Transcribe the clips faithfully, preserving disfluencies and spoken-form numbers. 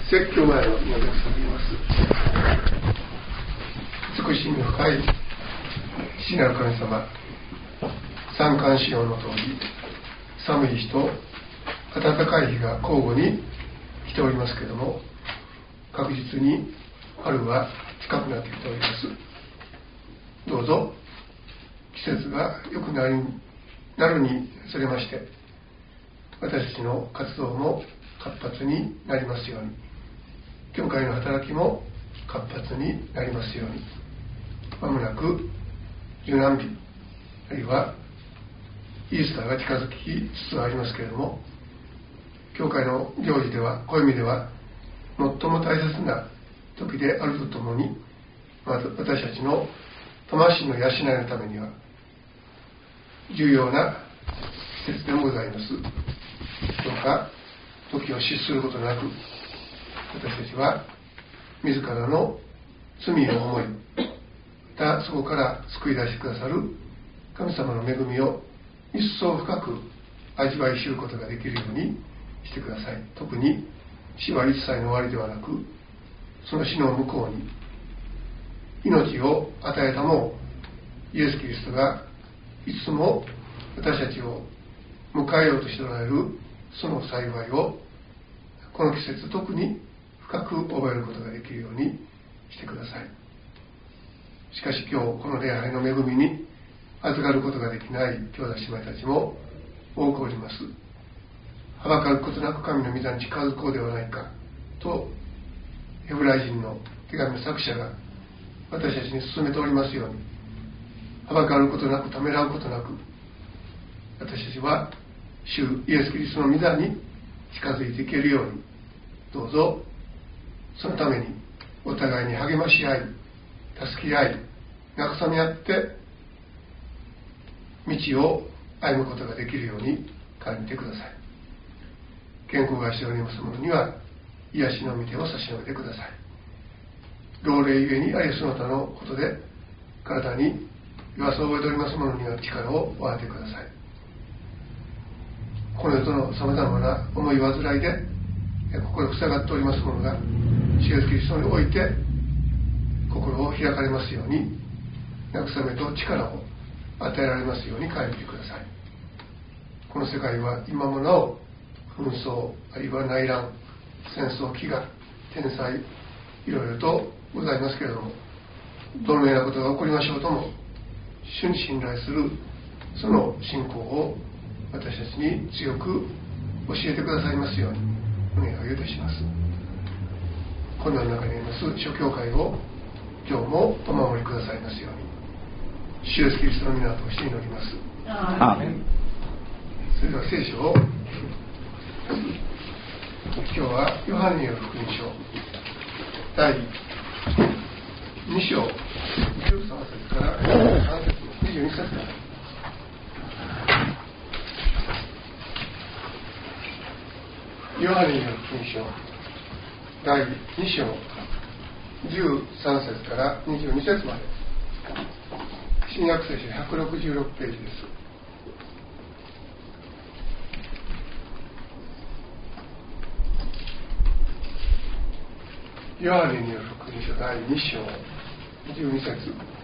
説教前の皆さんにます慈しみ深い父なる神様、三寒四温の通り、寒い日と暖かい日が交互に来ておりますけれども、確実に春は近くなってきております。どうぞ季節が良くなるなるにつれまして、私たちの活動も活発になりますように、教会の働きも活発になりますように。まもなく受難日、あるいはイースターが近づきつつありますけれども、教会の行事では、暦では最も大切な時であるとともに、私たちの魂の養いのためには重要な季節でもございます。どうか時を失することなく、私たちは自らの罪を思い、またそこから救い出してくださる神様の恵みを一層深く味わい知ることができるようにしてください。特に死は一切の終わりではなく、その死の向こうに命を与えたもイエス・キリストがいつも私たちを迎えようとしておられるその幸いを、この季節特に深く覚えることができるようにしてください。しかし今日この礼拝の恵みに預かることができない兄弟姉妹たちも多くおります。はばかることなく神の御座に近づこうではないかとヘブライ人の手紙の作者が私たちに勧めておりますように、はばかることなくためらうことなく、私たちは主イエス・キリストの御座に近づいていけるように、どうぞそのためにお互いに励まし合い、助け合い、慰め合って道を歩むことができるように感じてください。健康がしております者には癒しの御手を差し伸べてください。老齢ゆえにありその他のことで体に弱さを覚えております者には力をお与えください。この世とのさまざまな思い煩いで心塞がっております者が、主イエス・キリストにおいて心を開かれますように、慰めと力を与えられますように変えてください。この世界は今もなお紛争、あるいは内乱、戦争、飢餓、天災、いろいろとございますけれども、どのようなことが起こりましょうとも、主に信頼するその信仰を私たちに強く教えてくださいますようにお願いをいたします。困難の中にあります諸教会を今日もお守りくださいますように、主イエス・キリストの皆を通して祈ります。アーメン。それでは聖書を、今日はヨハネによる福音書第に章じゅうさん節からさん節のにじゅうに節から、ヨハネによる福音書第に章じゅうさん節からにじゅうに節まで、新約聖書ひゃくろくじゅうろくページです。ヨハネによる福音書第に章じゅうに節。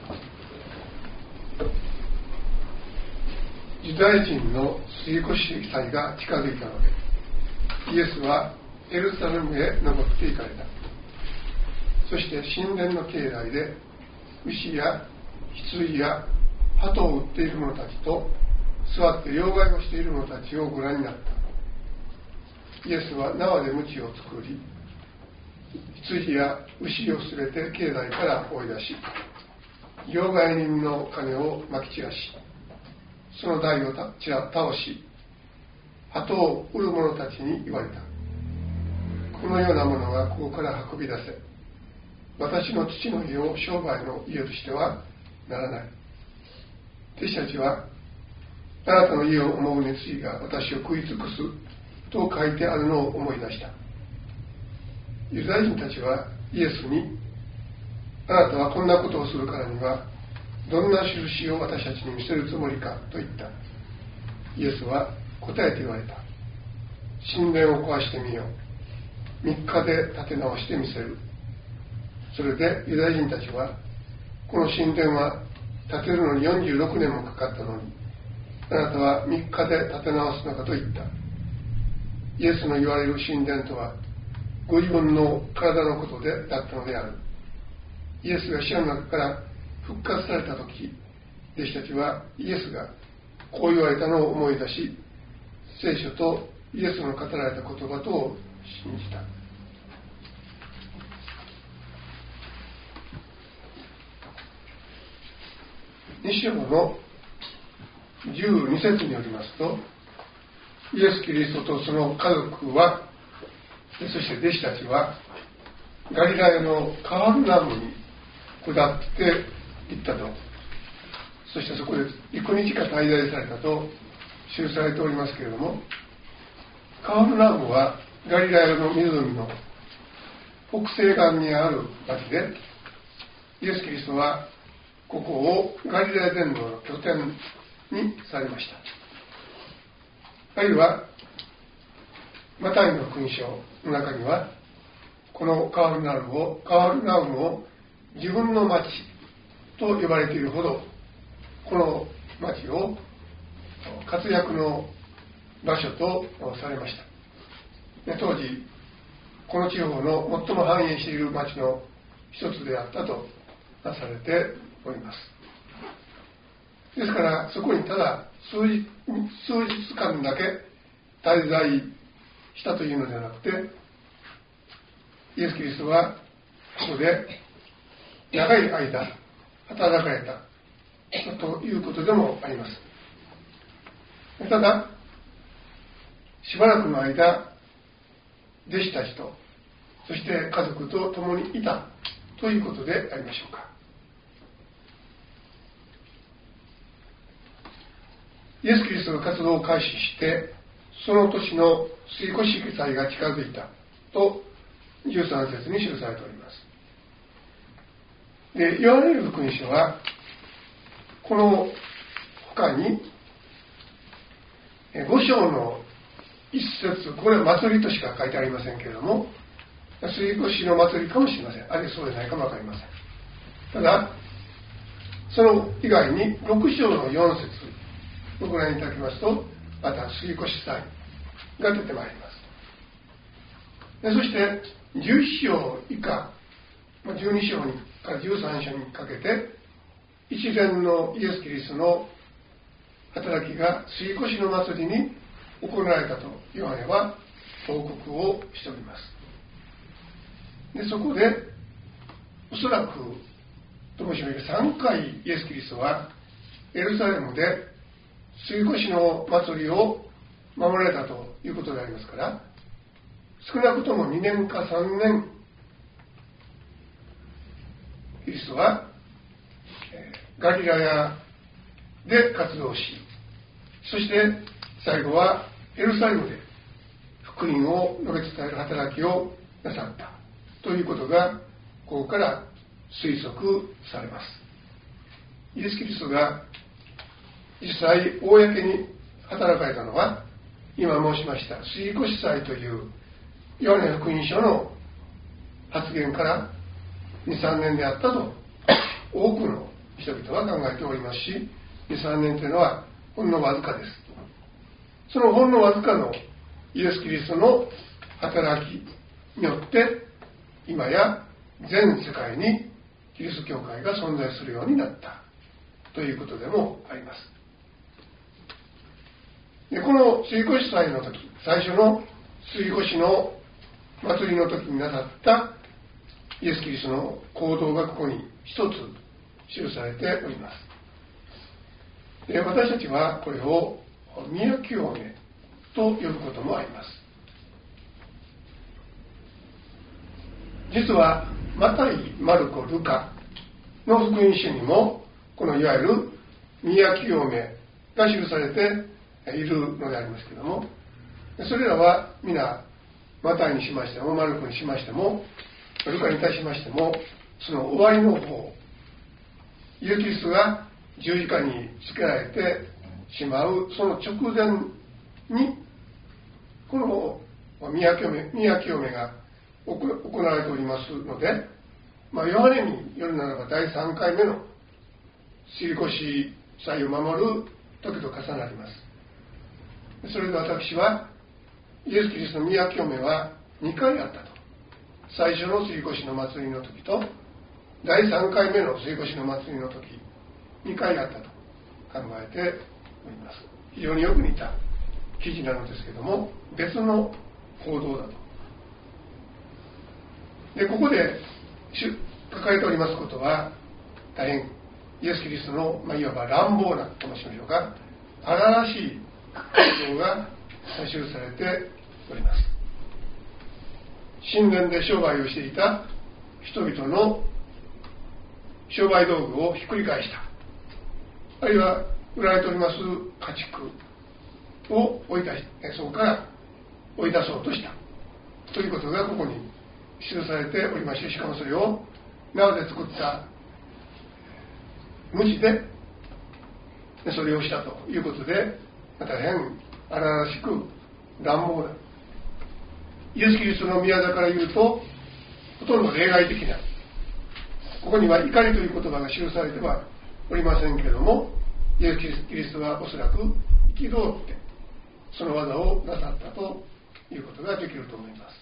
ユダヤ人の杉越祭が近づいたので、イエスはエルサレムへ登って行かれた。そして神殿の境内で牛や羊や鳩を売っている者たちと座って両替をしている者たちをご覧になった。イエスは縄で鞭を作り、羊や牛をすべて境内から追い出し、両替人の金をまき散らし、その台をちら倒し、鳩を売る者たちに言われた。このようなものがここから運び出せ。私の父の家を商売の家としてはならない。弟子たちは、あなたの家を思う熱意が私を食い尽くすと書いてあるのを思い出した。ユダヤ人たちはイエスに、あなたはこんなことをするからにはどんな印を私たちに見せるつもりかと言った。イエスは答えて言われた。神殿を壊してみよう。 みっかで建て直してみせる。それでユダヤ人たちは、この神殿は建てるのによんじゅうろくねんもかかったのに、あなたはみっかで建て直すのかと言った。イエスの言われる神殿とは、ご自分の体のことでだったのである。イエスが死の中から復活されたとき、弟子たちはイエスがこう言われたのを思い出し、聖書とイエスの語られた言葉とを信じた。に章のじゅうに節によりますと、イエス・キリストとその家族は、そして弟子たちはガリラヤのカールナムに下って行ったと、そしてそこで幾日か滞在されたと記されておりますけれども、カールナムはガリラヤの湖の北西岸にある町で、イエス・キリストはここをガリラヤ伝道の拠点にされました。あるいはマタイの福音書の中には、このカールナウムをカールナウムを自分の町と呼ばれているほど、この町を活躍の場所とされました。当時この地方の最も繁栄している町の一つであったとされております。ですからそこにただ数日、数日間だけ滞在したというのではなくて、イエス・キリストはここで長い間働かれたということでもあります。ただしばらくの間、弟子たちとそして家族と共にいたということでありましょうか。イエス・キリストの活動を開始して、その年の水越記載が近づいたとじゅうさん節に記されております。で、ヨハネの福音書はこの他にご章の一節、これは祭りとしか書いてありませんけれども、水越の祭りかもしれません。あるいはそうでないかもわかりません。ただその以外にろく章のよん節をご覧いただきますと、また水越祭が出てまいります。でそしてじゅういち章以下、じゅうに章からじゅうさん章にかけて、一連のイエス・キリストの働きが水越の祭りに行われたとヨハネは報告をしております。でそこでおそらくともしげさんかいイエス・キリストはエルサレムで水越の祭りを守られたということでありますから、少なくともにねんかさんねんキリストはガリラヤで活動し、そして最後はエルサレムで福音を述べ伝える働きをなさったということがここから推測されます。イエス・キリストが実際公に働かれたのは、今申しました水越祭というヨハネ福音書の発言からにさんねんであったと多くの人々は考えておりますし、にさんねんというのはほんのわずかです。そのほんのわずかのイエス・キリストの働きによって今や全世界にキリスト教会が存在するようになったということでもあります。でこの水越祭の時、最初の水越の祭りの時になさったイエス・キリストの行動がここに一つ記されております。で私たちはこれを宮清めと呼ぶこともあります。実はマタイ、マルコ、ルカの福音書にもこのいわゆる宮清めが記されているのでありますけれども、それらは皆マタイにしましてもマルコにしましてもルカにいたしましても、その終わりの方、イエス・キリストが十字架につけられてしまうその直前にこの宮清め、宮清めが行われておりますので、まあ、ヨハネによるならばだいさんかいめの杉越祭を守る時と重なります。それで私はイエス・キリストの宮清めはにかいあったと。最初の杉越の祭りの時とだいさんかいめの杉越の祭りの時、にかいあったと考えております。非常によく似た記事なのですけども、別の行動だと。でここで書かれておりますことは、大変イエス・キリストの、まあ、いわば乱暴なと申しましょうか、荒々しい行動が記されております。神殿で商売をしていた人々の商売道具をひっくり返した、あるいは売られております家畜を追い出し、そこから追い出そうとしたということがここに記されておりまして、しかもそれを縄で作った鞭でそれをしたということで、大変荒々しく乱暴だ。イエス・キリストの宮座から言うとほとんど例外的な、ここには怒りという言葉が記されてはおりませんけれども、イエス・キリストはおそらく憤ってその技をなさったということができると思います。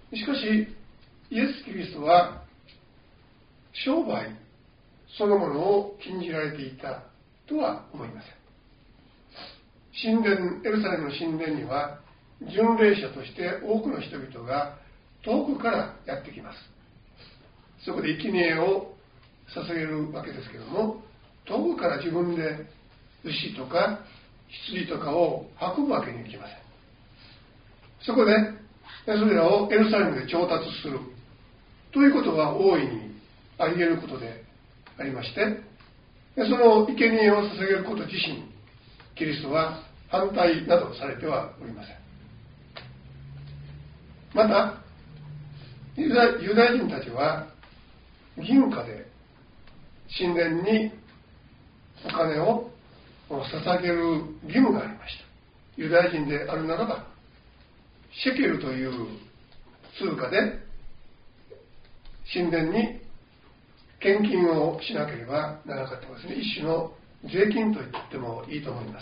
しかしイエス・キリストは商売そのものを禁じられていたとは思いません。神殿、エルサレムの神殿には巡礼者として多くの人々が遠くからやってきます。そこで生贄を捧げるわけですけども、遠くから自分で牛とか羊とかを運ぶわけにいきません。そこでそれらをエルサレムで調達するということは大いにあり得ることでありまして、その生贄を捧げること自身、キリストは反対などされてはおりません。またユダヤ人たちは銀貨で神殿にお金を捧げる義務がありました。ユダヤ人であるならばシェケルという通貨で神殿に献金をしなければならなかったですね。一種の税金と言ってもいいと思います。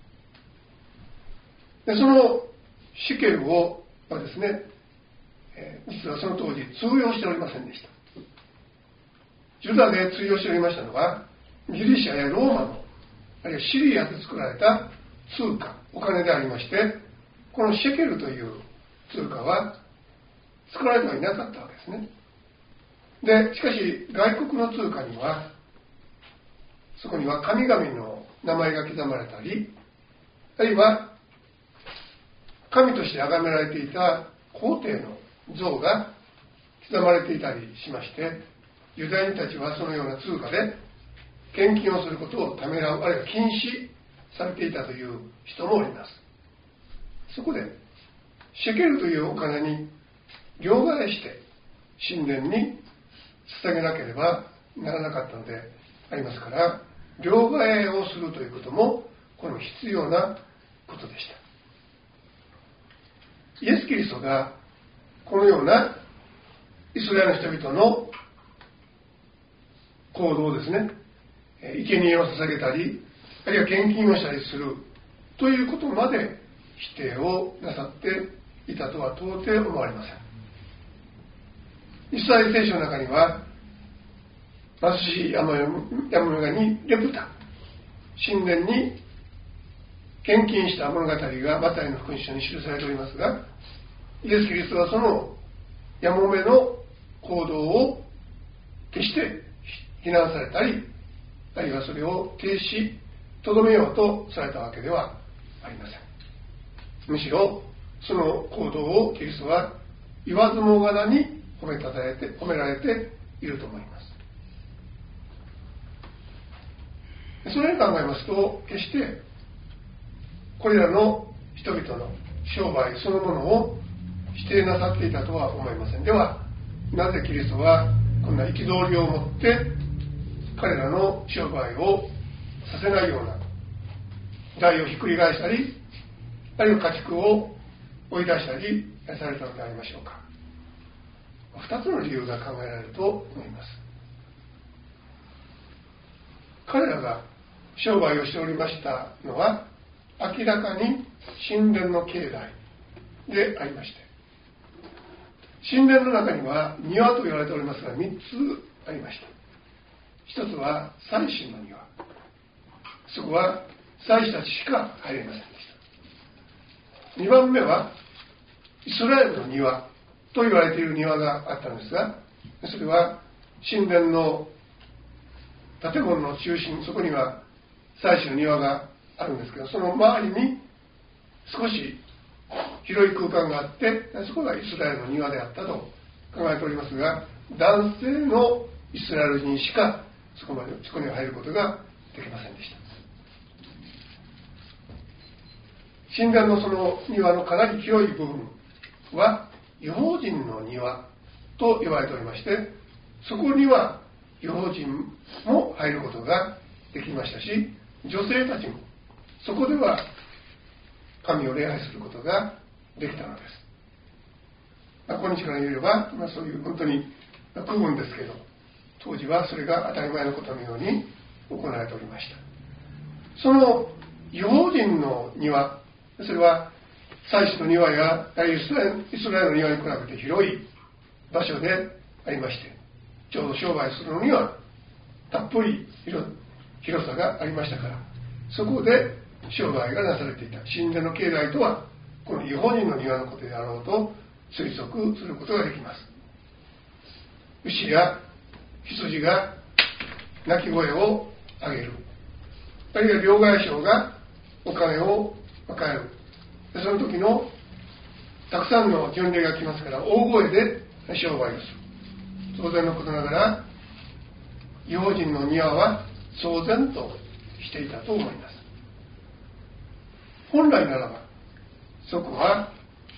でそのシェケルをはですね、えー、実はその当時通用しておりませんでした。ユダで通用しておりましたのはギリシャやローマの、あるいはシリアで作られた通貨、お金でありまして、このシェケルという通貨は作られてはいなかったわけですね。でしかし外国の通貨にはそこには神々の名前が刻まれたり、あるいは神として崇められていた皇帝の像が刻まれていたりしまして、ユダヤ人たちはそのような通貨で献金をすることをためらう、あるいは禁止されていたという人もおります。そこでシェケルというお金に両替して神殿に捧げなければならなかったのでありますから、両替をするということもこれも必要なことでした。イエス・キリストがこのようなイスラエルの人々の行動をですね、生贄を捧げたり、あるいは献金をしたりするということまで否定をなさっていたとは到底思われません。イスラエル聖書の中には貧しい山々にレプタ、神殿に献金した物語がマタイの福音書に記されておりますが、イエス・キリストはそのやもめの行動を決して非難されたり、あるいはそれを停止とどめようとされたわけではありません。むしろその行動をキリストは言わずもがなに褒めたたえて褒められていると思います。それに考えますと、決してこれらの人々の商売そのものを否定なさっていたとは思いません。ではなぜキリストはこんな憤りを持って彼らの商売をさせないような台をひっくり返したり、あるいは家畜を追追い出したりされたのでありましょうか。二つの理由が考えられると思います。彼らが商売をしておりましたのは明らかに神殿の境内でありまして、神殿の中には庭と言われておりますがみっつありました。一つは祭司の庭、そこは祭司たちしか入れませんでした。二番目はイスラエルの庭と言われている庭があったのですが、それは神殿の建物の中心、そこには祭司の庭があるんですけど、その周りに少し広い空間があって、そこがイスラエルの庭であったと考えておりますが、男性のイスラエル人しかそこまでそこに入ることができませんでした。神殿のその庭のかなり広い部分は異邦人の庭と呼ばれておりまして、そこには異邦人も入ることができましたし、女性たちもそこでは神を礼拝することができたのです。まあ、今日から言えれば、まあ、そういう本当に区分ですけど、当時はそれが当たり前のことのように行われておりました。その異邦人の庭、それは祭司の庭やイスラエル、イスラエルの庭に比べて広い場所でありまして、ちょうど商売するのにはたっぷり 広, 広さがありましたから、そこで商売がなされていた。神殿の境内とはこの異邦人の庭のことであろうと推測することができます。牛や羊が鳴き声を上げる、あるいは両替商がお金を与える、その時のたくさんの巡礼が来ますから大声で商売をする。当然のことながら異邦人の庭は騒然としていたと思います。本来ならばそこは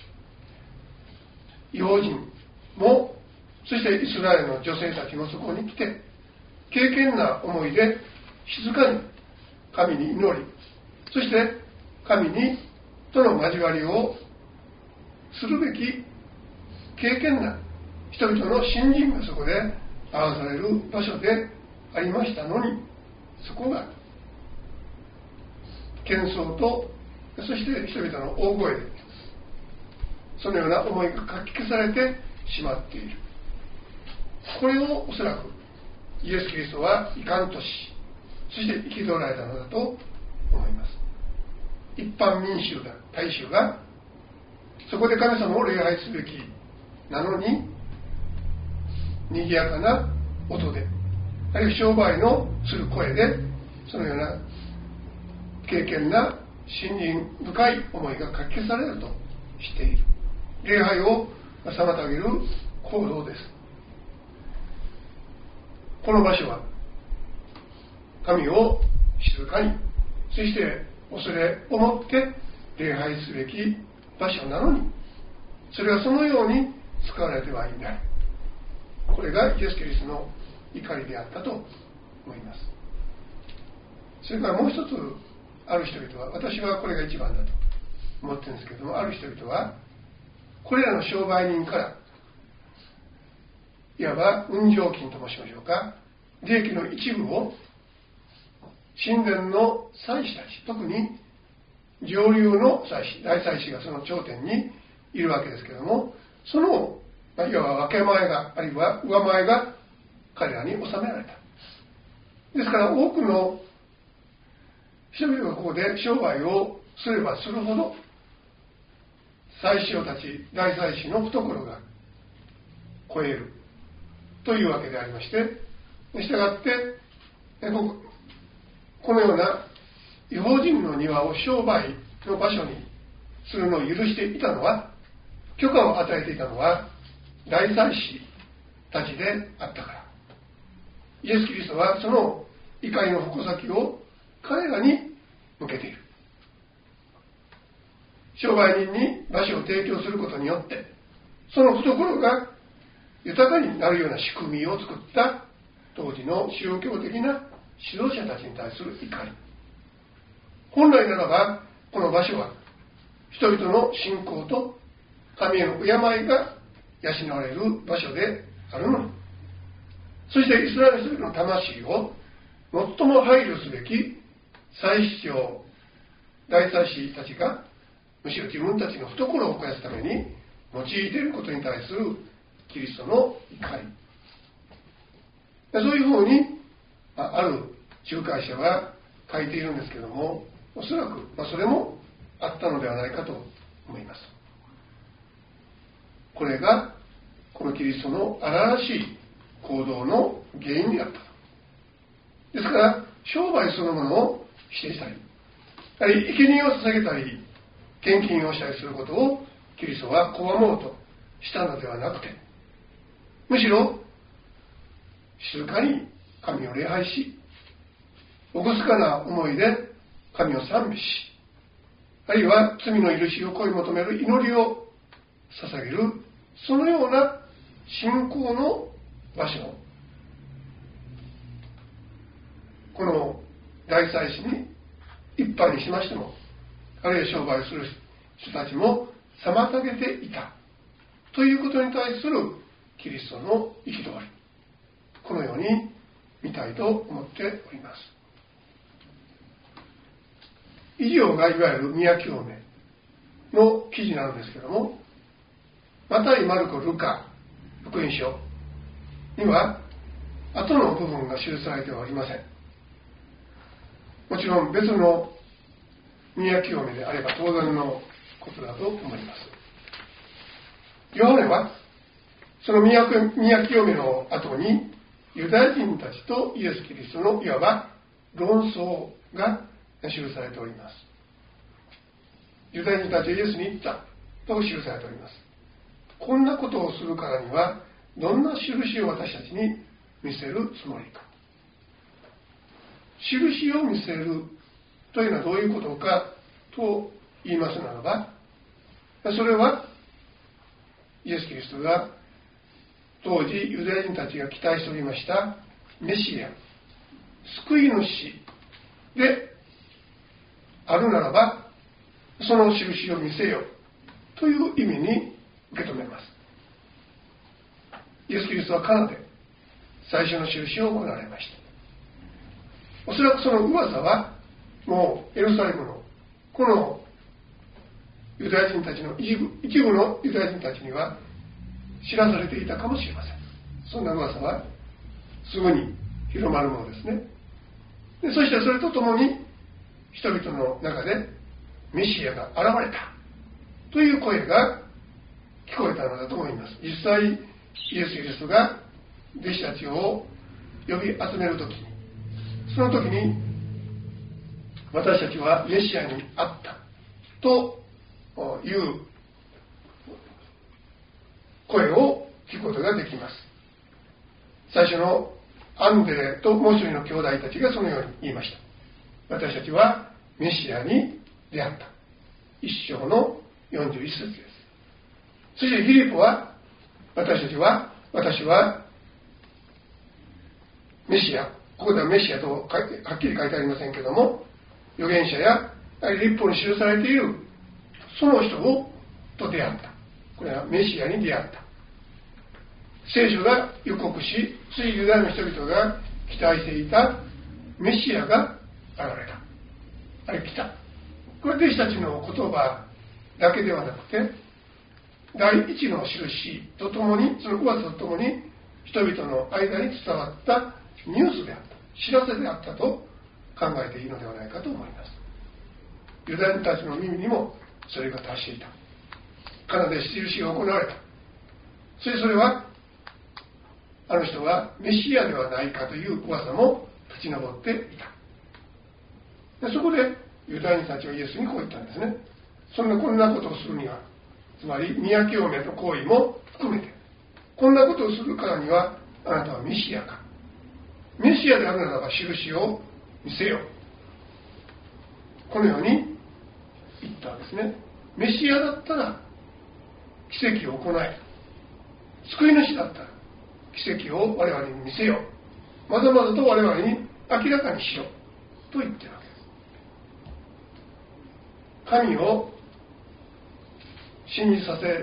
異邦人も、そしてイスラエルの女性たちもそこに来て敬虔な思いで静かに神に祈り、そして神にとの交わりをするべき敬虔な人々の信心がそこで表される場所でありましたのに、そこが喧騒と、そして人々の大声でそのような思いがかき消されてしまっている。これをおそらくイエス・キリストはいかんとし、そして憤られたのだと思います。一般民衆が、大衆がそこで神様を礼拝すべきなのに、賑やかな音で、あるいは商売のする声でそのような敬虔な信心深い思いがかき消されるとしている。礼拝を妨げる行動です。この場所は神を静かに、そして恐れを持って礼拝すべき場所なのに、それはそのように使われてはいない。これがイエス・キリストの怒りであったと思います。それからもう一つ、ある人々は、私はこれが一番だと思ってるんですけども、ある人々はこれらの商売人からいわば運上金と申しましょうか、利益の一部を神殿の祭司たち、特に上流の祭司、大祭司がその頂点にいるわけですけども、そのいわば分け前が、あるいは上前が彼らに納められた。ですから多くの人々がここで商売をすればするほど祭司たち、大祭司の懐が超えるというわけでありまして、したがってここのような異邦人の庭を商売の場所にするのを許していたのは、許可を与えていたのは大祭司たちであったから。イエス・キリストはその怒りの矛先を彼らに向けている。商売人に場所を提供することによってその懐が豊かになるような仕組みを作った当時の宗教的な指導者たちに対する怒り。本来ならばこの場所は人々の信仰と神への敬いが養われる場所であるのに、そしてイスラエル人々の魂を最も配慮すべき祭司長、大祭司たちがむしろ自分たちの懐を肥やすために用いていることに対するキリストの怒り、そういうふうにある仲介者は書いているんですけども、おそらく、まあ、それもあったのではないかと思います。これがこのキリストの荒々しい行動の原因であったと。ですから商売そのものを否定したり、あるいは生贄を捧げたり献金をしたりすることをキリストは拒もうとしたのではなくて、むしろ静かに神を礼拝し、厳かな思いで神を賛美し、あるいは罪の許しを恋求める祈りを捧げる、そのような信仰の場所、この大祭司に一般にしましても、あるいは商売する人たちも妨げていたということに対するキリストの憤り、このように見たいと思っております。以上がいわゆる宮清めの記事なんですけども、マタイ、マルコ、ルカ、福音書には後の部分が記されてはおりません。もちろん別の宮清めであれば当然のことだと思います。ヨハネはその宮清めの後にユダヤ人たちとイエス・キリストのいわば論争が記されております。ユダヤ人たちはイエスに言ったと記されております。こんなことをするからにはどんな印を私たちに見せるつもりか。印を見せるというのはどういうことかと言いますならば、それはイエス・キリストが当時ユダヤ人たちが期待しておりましたメシア、救い主であるならば、その印を見せよという意味に受け止めます。イエス・キリストはカナで最初の印を行われました。おそらくその噂はもうエルサレムのこのユダヤ人たちの一部一部のユダヤ人たちには知らされていたかもしれません。そんな噂はすぐに広まるものですね。でそしてそれとともに人々の中でメシアが現れたという声が聞こえたのだと思います。実際イエス・キリストが弟子たちを呼び集めるときに、その時に私たちはメシアに会ったという声を聞くことができます。最初のアンデレともう一人の兄弟たちがそのように言いました。私たちはメシアに出会った。一章のよんじゅういっ節です。そしてフィリポは私たちは私はメシア、ここではメシアとはっきり書いてありませんけども、預言者や律法に記されているその人をと出会った。これはメシアに出会った。聖書が予告し、ついユダヤの人々が期待していたメシアが現れた。あれ来た。これは弟子たちの言葉だけではなくて、第一の印とともに、その噂とともに人々の間に伝わったニュースであった、知らせであったと考えていいのではないかと思います。ユダヤ人たちの耳にもそれが達していた。カナで印が行われた。そしてそれはあの人はメシアではないかという噂も立ち上っていた。でそこでユダヤ人たちはイエスにこう言ったんですね。そんなこんなことをするには、つまり宮清めの行為も含めて、こんなことをするからにはあなたはメシアか。メシアであるならば印を見せよ。このように言ったんですね。メシアだったら奇跡を行い、救い主だったら奇跡を我々に見せよ。まざまざと我々に明らかにしろと言っているわけです。神を信じさせ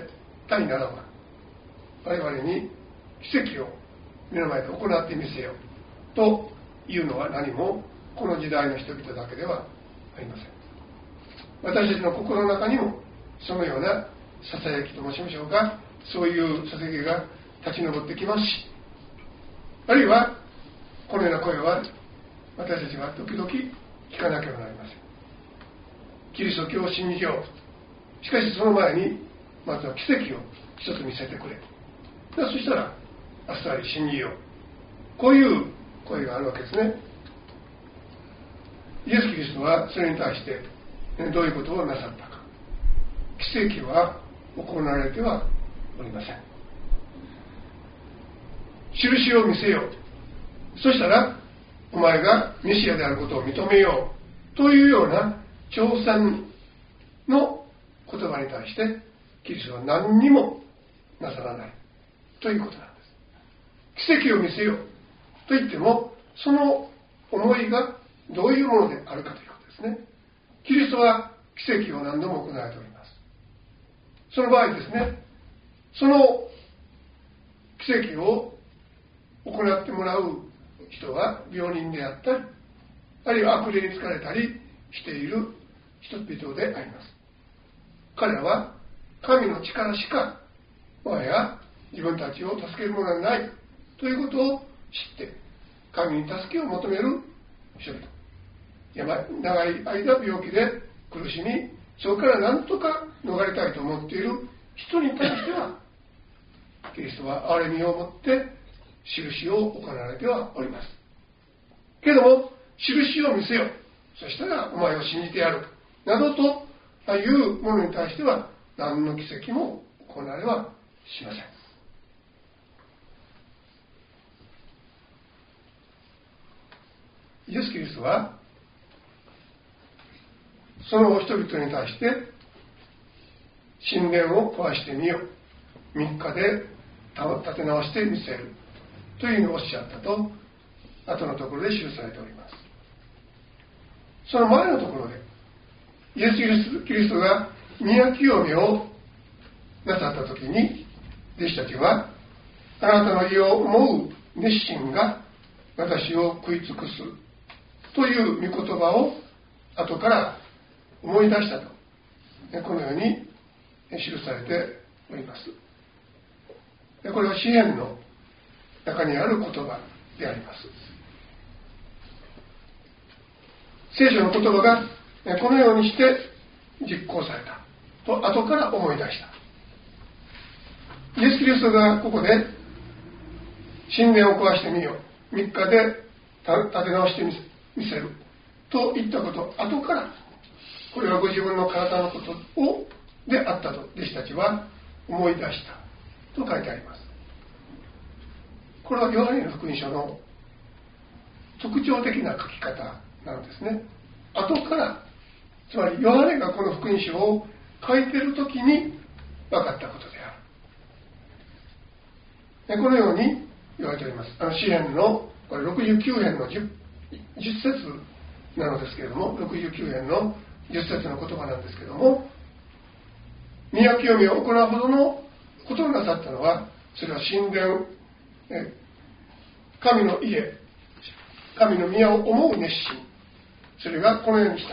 ったいならば、我々に奇跡を目の前で行ってみせよというのは何もこの時代の人々だけではありません。私たちの心の中にもそのようなささやきと申しましょうか、そういうささやきが立ち上ってきますし、あるいはこのような声は私たちは時々聞かなければなりません。キリスト教を信じよう。しかしその前にまずは奇跡を一つ見せてくれ。そしたらあっさり信じよう。こういう声があるわけですね。イエス・キリストはそれに対してどういうことをなさったか。奇跡は行われてはおりません。印を見せよう。そしたらお前がメシアであることを認めようというような挑戦の言葉に対してキリストは何にもなさらないということなんです。奇跡を見せようと言っても、その思いがどういうものであるかということですね。キリストは奇跡を何度も行われております。その場合ですね、その奇跡を行ってもらう人は病人であったり、あるいは悪霊に疲れたりしている人々であります。彼らは神の力しかもはや自分たちを助けるものはないということを知って神に助けを求める人々、長い間病気で苦しみ、そこから何とか逃れたいと思っている人に対してはキリストは憐れみを持って印を行われてはおります。けれども印を見せよ、そしたらお前を信じてやるなどというものに対しては何の奇跡も行われはしません。イエス・キリストはその人々に対して神殿を壊してみよ、みっかで立て直してみせるというのをおっしゃったと後のところで記されております。その前のところでイエス・キリストが宮清めをなさったときに、弟子たちはあなたの意を思う熱心が私を食い尽くすという御言葉を後から思い出したと、このように記されております。これは詩篇の中にある言葉であります。聖書の言葉がこのようにして実行されたと後から思い出した。イエス・キリストがここで神殿を壊してみよう、みっかで立て直してみせると言ったこと後から、これはご自分の体のことをであったと弟子たちは思い出したと書いてあります。これはヨハネの福音書の特徴的な書き方なんですね。後から、つまりヨハネがこの福音書を書いている時に分かったことである。このように言われております。あの詩篇のこれろくじゅうきゅう編の 10, 10節なのですけれども、ろくじゅうきゅう編のじゅっ節の言葉なんですけれども、宮清めを行うほどのことをなさったのは、それは神殿、え神の家、神の宮を思う熱心、それがこのようにした。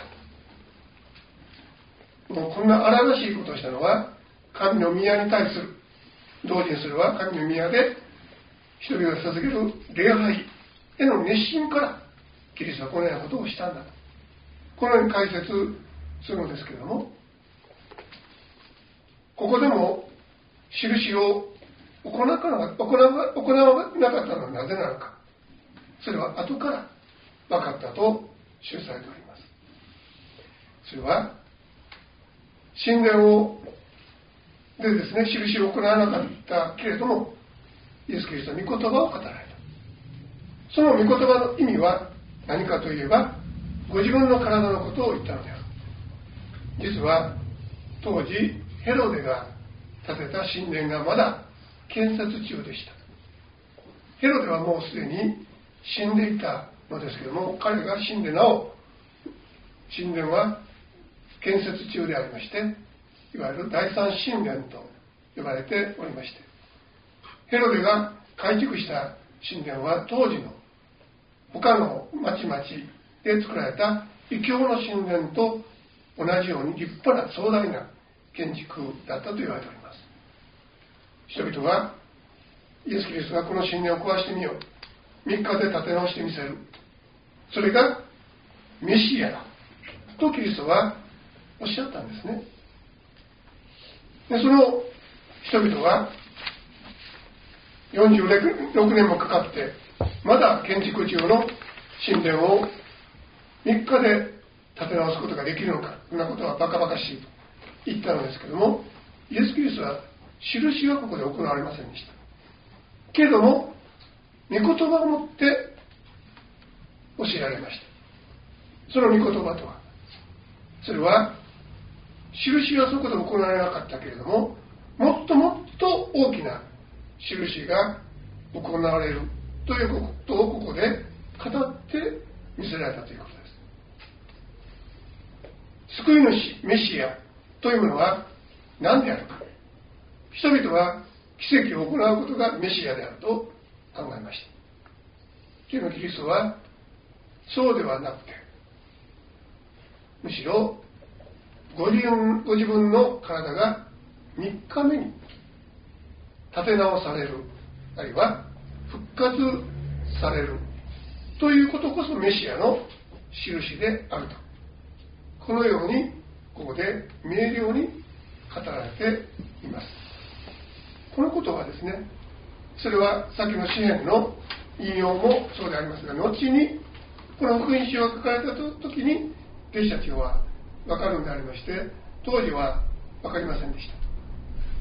もうこんな荒々しいことをしたのは神の宮に対する、同時にそれは神の宮で人々が捧げる礼拝への熱心からキリストはこのようなことをしたんだと、このように解説するのですけれども、ここでも印を行わなかった行わなかったのはなぜなのか、それは後から分かったと記されております。それは神殿をでですね、印を行わなかったけれども、イエス・キリストは御言葉を語られた。その御言葉の意味は何かといえば、ご自分の体のことを言ったのである。実は当時ヘロデが建てた神殿がまだ建設中でした。ヘロデはもうすでに死んでいたのですけども、彼が死んでなお神殿は建設中でありまして、いわゆる第三神殿と呼ばれておりまして、ヘロデが改築した神殿は当時の他の町々で作られた異教の神殿と同じように立派な壮大な建築だったと言われております。人々はイエス・キリストがこの神殿を壊してみよう、みっかで建て直してみせる、それがメシアだとキリストはおっしゃったんですね。でその人々はよんじゅうろくねんもかかってまだ建築中の神殿をみっかで建て直すことができるのか、そんなことはバカバカしいと言ったのですけども、イエス・キリストは印はここで行われませんでした。けれども御言葉をもって教えられました。その御言葉とは、それは印はそこで行われなかったけれども、もっともっと大きな印が行われるということをここで語って見せられたということです。救い主メシアというものは何であるか。人々は奇跡を行うことがメシアであると考えました。けれどキリストはそうではなくて、むしろご自分、ご自分の体がみっかめに立て直される、あるいは復活されるということこそメシアの印であると、このようにここで明瞭に語られています。このことはですね、それは先の詩篇の引用もそうでありますが、後にこの福音書が書かれた時に弟子たちは分かるのでありまして、当時は分かりませんでした。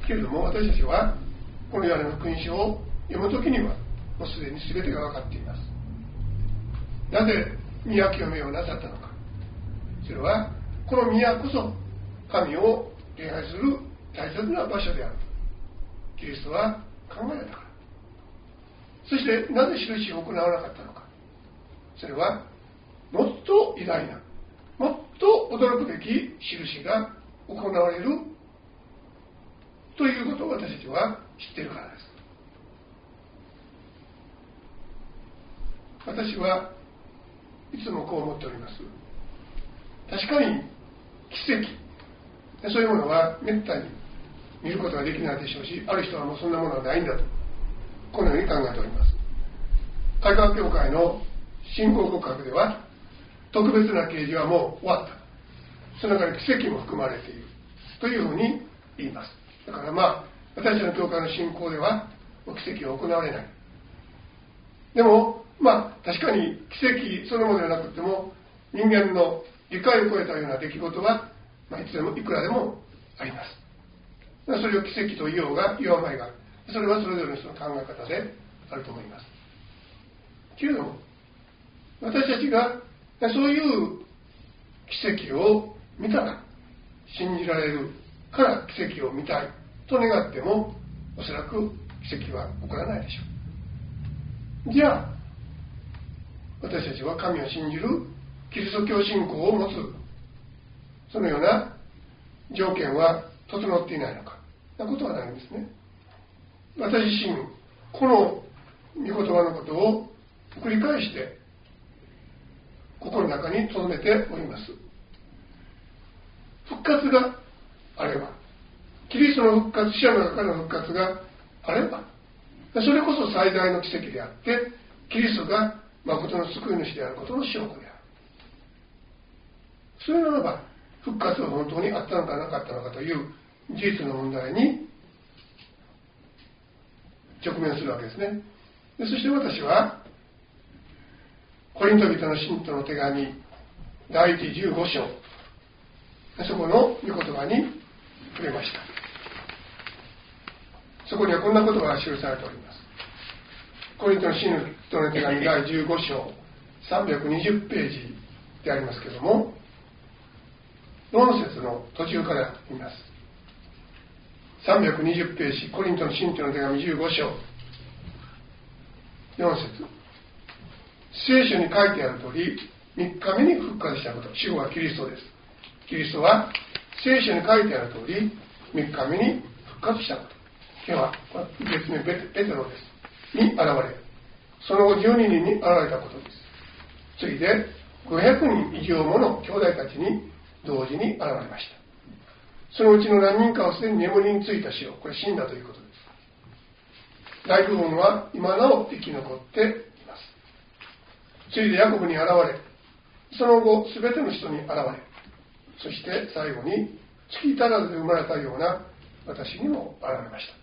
けれども私たちはこのヨハネの福音書を読む時にはもうすでに全てが分かっています。なぜ宮清めをなさったのか。それはこの宮こそ神を礼拝する大切な場所であるとキリストは考えられたから。そしてなぜ印を行わなかったのか。それはもっと偉大な、もっと驚くべき印が行われるということを私たちは知っているからです。私はいつもこう思っております。確かに奇跡、そういうものはめったに見ることができないでしょうし、ある人はもうそんなものはないんだと、このように考えております。改革協会の信仰告白では、特別な啓示はもう終わった、その中に奇跡も含まれているというふうに言います。だからまあ私たちの教会の信仰では奇跡は行われない。でもまあ確かに奇跡そのものではなくても、人間の理解を超えたような出来事は、まあ、いつでもいくらでもあります。それを奇跡と言おうが言わないが、それはそれぞれの人の考え方であると思います。けれども私たちがそういう奇跡を見たら、信じられるから奇跡を見たいと願っても、おそらく奇跡は起こらないでしょう。じゃあ私たちは神を信じるキリスト教信仰を持つ、そのような条件は整っていないのか、なことはないんですね。私自身この御言葉のことを繰り返して心の中に留めております。復活があれば、キリストの復活、死者の中からの復活があれば、それこそ最大の奇跡であって、キリストが誠の救い主であることの証拠である。それならば復活は本当にあったのかなかったのかという事実の問題に直面するわけですね。でそして私はコリント人の信徒の手紙だいいちじゅうご章、そこの御言葉に触れました。そこにはこんなことが記されております。コリントの信徒の手紙だいじゅうご章さんびゃくにじゅうページでありますけれども、よん節の途中から見ます。さんびゃくにじゅうページ、コリントの信徒の手紙じゅうご章よん節、聖書に書いてある通りみっかめに復活したこと。主語はキリストです。キリストは聖書に書いてある通りみっかめに復活したこと。 では別名ペテロですに現れ、その後じゅうににんに現れたことです。次いでごひゃくにん以上もの兄弟たちに同時に現れました。そのうちの何人かはすでに眠りについた死を、これ死んだということです。大部分は今なお生き残っています。次いでヤコブに現れ、その後すべての人に現れ、そして最後に月足らずで生まれたような私にも現れました。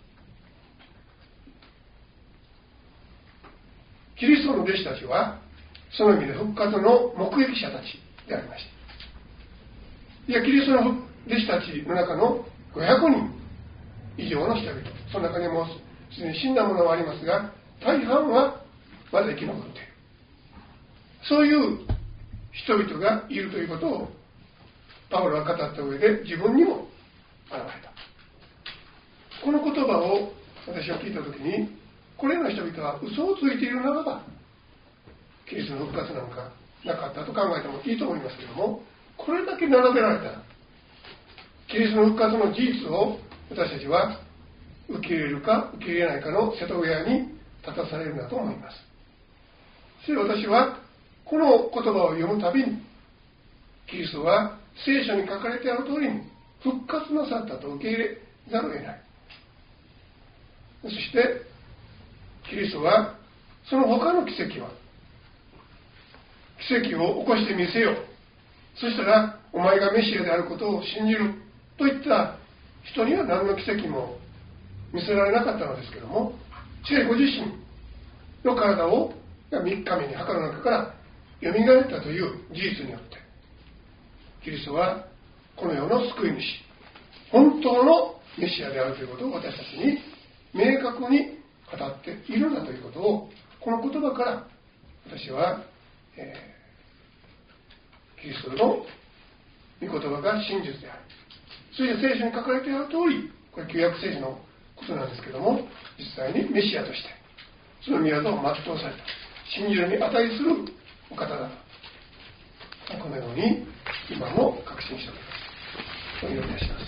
キリストの弟子たちはその意味で復活の目撃者たちでありました。いや、キリストの弟子たちの中のごひゃくにん以上の人々、その中にもすでに死んだ者はありますが、大半はまだ生き残っている。そういう人々がいるということをパウロは語った上で自分にも現れた。この言葉を私は聞いたときに、これらの人々は嘘をついているならばキリストの復活なんかなかったと考えてもいいと思いますけれども、これだけ並べられたらキリストの復活の事実を私たちは受け入れるか受け入れないかの瀬戸際に立たされるんだと思います。それで私はこの言葉を読むたびに、キリストは聖書に書かれてある通りに復活なさったと受け入れざるを得ない。そしてキリストはその他の奇跡は奇跡を起こしてみせよう、そしたらお前がメシアであることを信じるといった人には何の奇跡も見せられなかったのですけども、しかしご自身の体をみっかめに墓の中からよみがえったという事実によってキリストはこの世の救い主、本当のメシアであるということを私たちに明確に語っているんだということを、この言葉から私は、えー、キリストの御言葉が真実である、そして聖書に書かれている通り、これ旧約聖書のことなんですけども、実際にメシアとしてその御業を全うされた、信じるに値するお方だと、このように今も確信しておりますとお祈りいたします。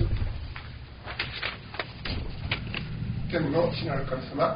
天の父なる神様、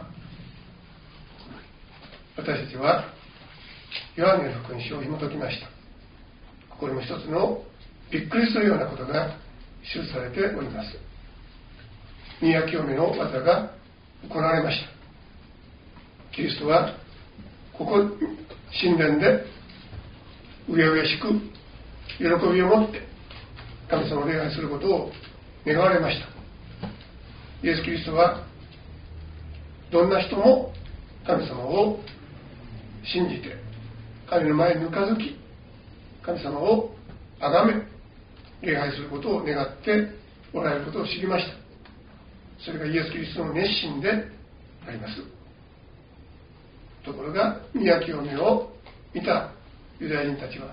私たちはヨハネの福音書を紐解きました。ここにも一つのびっくりするようなことが記されております。宮清めの技が行われました。キリストはここ神殿でうやうやしく喜びを持って神様を礼拝することを願われました。イエス・キリストはどんな人も神様を信じて神の前にぬかづき神様を崇め礼拝することを願っておられることを知りました。それがイエス・キリストの熱心であります。ところが宮清めを見たユダヤ人たちは、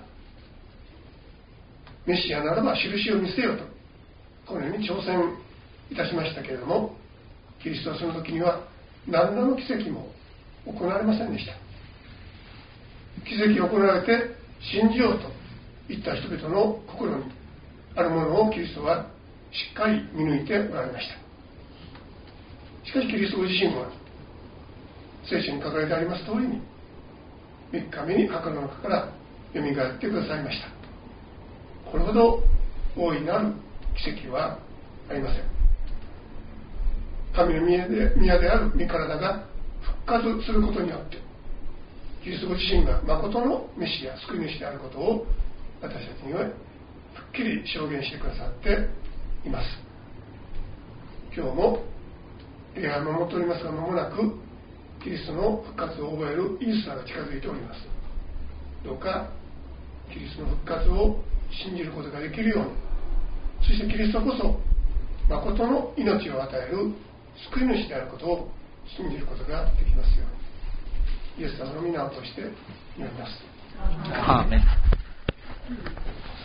メシアならば印を見せようとこのように挑戦いたしましたけれども、キリストはその時には何らの奇跡も行われませんでした。奇跡を行われて信じようといった人々の心にあるものをキリストはしっかり見抜いておられました。しかしキリストご自身は聖書に書かれてあります通りにみっかめに墓の中からよみがえってくださいました。これほど大いなる奇跡はありません。神の宮で、宮である御体が復活することによってキリストご自身が誠のメシア、救い主であることを私たちにははっきり証言してくださっています。今日も礼拝を守っておりますが、間もなくキリストの復活を覚えるイースターが近づいております。どうかキリストの復活を信じることができるように、そしてキリストこそ誠の命を与える救い主であることを信じることができますように、イエス様の皆を通して祈ります。 アーメン。